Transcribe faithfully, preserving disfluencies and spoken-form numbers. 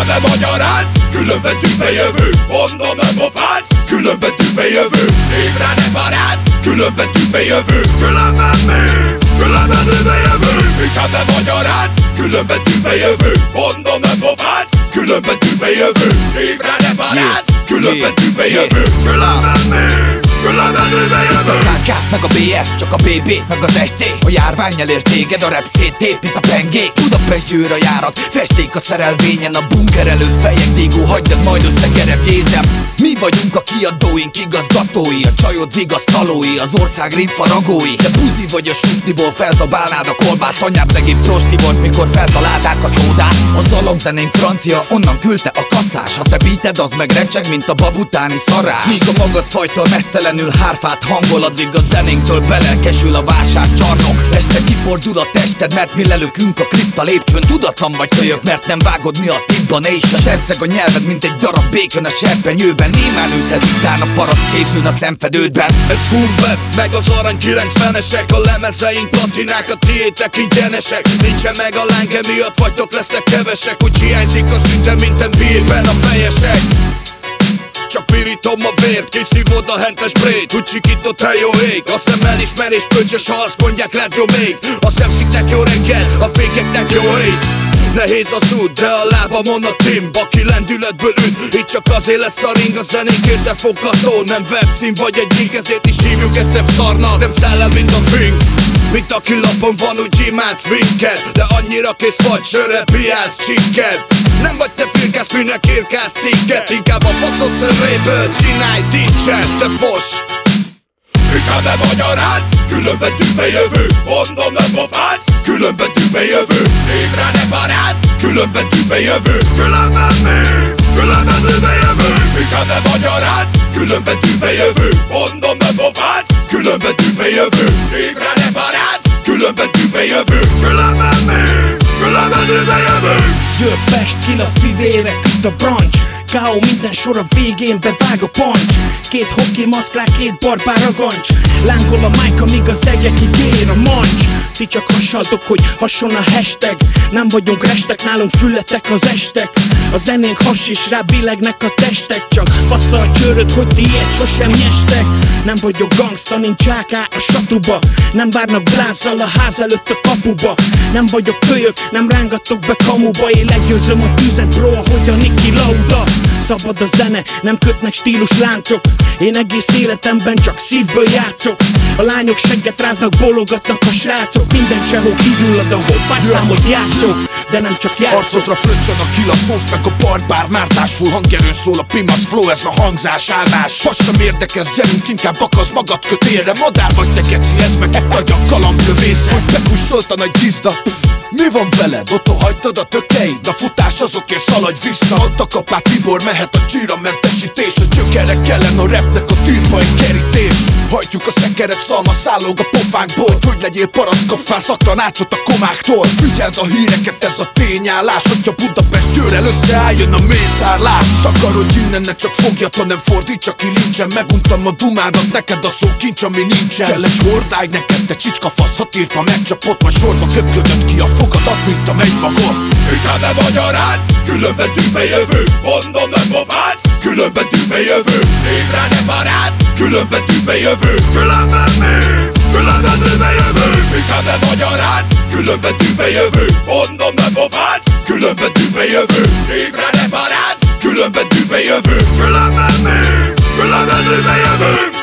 Inkább nem magyarázz, különben tűzbe jövő. Mondom, nem pofázz, különben tűzbe jövő. Szívre ne parázz, különben tűzbe jövő. Különben mi? Különben tűzbe jövő. Inkább nem magyarázz, különben tűzbe jövő. Mondom, nem pofázz, különben tűzbe jövő. Szívre ne parázz, különben tűzbe jövő. Különben mi? Különben tűzbe jövő. A ká ká, meg a bé ef, csak a bé bé, meg az es cé. A járvány elér téged, a rap széttép, mint a pengék. Budapest győr a járat, festék a szerelvényen. A bunker előtt fejek tígó, hagyd majd összegerebb jézem. Mi vagyunk a kiadóink, igazgatói, a csajod vigasztalói, az ország rimfaragói. De buzi vagy a sufniból, felzabálnád a kolbászt. Anyád megint prosti volt, mikor feltalálták a szódát. Az alapzenénk francia, onnan küldte a kasszás. Ha te beated, az meg recseg, mint a babutáni szarás. Míg a magadfajtól mesztelenül hárfát hangol, addig a zenénktől belelkesül a válságcsarnok. Este kifordul a tested, mert mi lelökünk a kripta lépcsőn. Tudatlan vagy kölyök, mert nem vágod, mi a tibban és a serceg a nyelved, mint egy darab békön a serpenyőben. Némán őszhez után a paraszt képzőn a szemfedődben. Ez boom bap, meg az arany kilencvenesek. A lemezeink platinák, a tiétek ingyenesek. Nincsen meg a láng, emiatt vagytok, lesztek kevesek. Úgy hiányzik a szüntem, mint a bírben a fejesek. Csak pirítom a vért, kiszívod a hentes brét. Úgy sikított el jó ég, azt nem elismerés, pöcsös, ha azt mondják rád jó még. A szemsziknek jó reggel, a fékeknek jó ég. Nehéz az út, de a lábamon a timb, aki lendületből üt. Így csak azért lesz a ring, a zenénk észrefogható. Nem webcím vagy egy link, ezért is hívjuk ezt rap szarnak. Nem szellem, mint a fink, mint aki lapon van, úgy imádsz minket. De annyira kész vagy, sörre piálsz csikket. Nem vagy te firkász, minek írkálsz cikket. Inkább a faszod szörréből csinálj dicset, te fos. Inkább nem magyarázz, különben tűzbe jövő. Mondom, nem pofázz, különben tűzbe jövő. Szívre ne parázz, különben tűzbe jövő. Különben mi? Különben tűzbe jövő. Inkább nem magyarázz, különben tűzbe jövő. Mondom, nem pofázz, különben tűzbe jövő. Szívre ne parázz, különben tűzbe jövő. Különben mi? Különben tűzbe jövő. Győr Pest, kill a fivérek, üt a brancs. ká ó minden sor a végén, bevág a punch. Két hoki maszklák, két barbár a gancs. Lángol a mic, amíg az egekig ér a mancs. Ti csak hasaltok, hogy hason a hashtag. Nem vagyunk restek, nálunk fületek az estek. A zenénk has és rá billegnek a testek. Csak bassza a csőröd, hogy ti ilyet sosem nyestek. Nem vagyok gangsta, nincs á ká a satuba. Nem várnak blázzal a ház előtt a kapuba. Nem vagyok kölyök, nem rángatok be kamuba. Én legyőzöm a tüzet, bro, ahogy a Niki Lauda. Szabad a zene, nem kötnek stílus láncok. Én egész életemben csak szívből játszok. A lányok segget ráznak, bologatnak a srácok. Minden sehol kigyullad, ahol passzámot játszok. De nem csak játszok. Arcodra fröccsön a kill a szósz, meg a barbár mártás. Full hangerőn szól a pimasz flow, ez a hangzás állás. Has sem érdekez, gyerünk inkább akaz magad kötélre. Madár vagy te geci, ez meg egy nagy a kalandlövésze. Hogy bekussolt a nagy gizda. Mi van veled? Otthon hagytad a tökeid? A futás azokért szaladj vissza. Ott a kapát Tibor, mehet a csíra mentesítés. A gyökerek ellen a rapnek a tűrba egy kerítés. Hajtjuk a szekeret, szalma szállog a pofánkból. Hogy legyél paraszt, kapsz már szaktanácsot a komáktól. Figyeld a híreket, ez a tényállás. Hogyha Budapest győrrel összeálljon a mészárlás. Takarodj innen, ne csak fogjat, hanem fordítsa ki lincsen. Meguntam a dumádat, neked a szó kincs, ami nincsen. Kell egy hordágy neked, te csicska fasz. Ha írpa megcsapott, majd sorba köpködött ki a fogadat, mint a megymagot. Inkább nem magyarázz, különben tűzbe jövő. Mondom, nem pofázz, különben tűzbe jövő. Szívre ne parázz, különben tűzbe jövő. Különben mi? Különben tűzbe jövő. Inkább nem magyarázz, különben tűzbe jövő. Mondom, nem pofázz, különben tűzbe jövő. Szívre ne parázz, különben tűzbe jövő. Különben mi? Különben tűzbe jövő.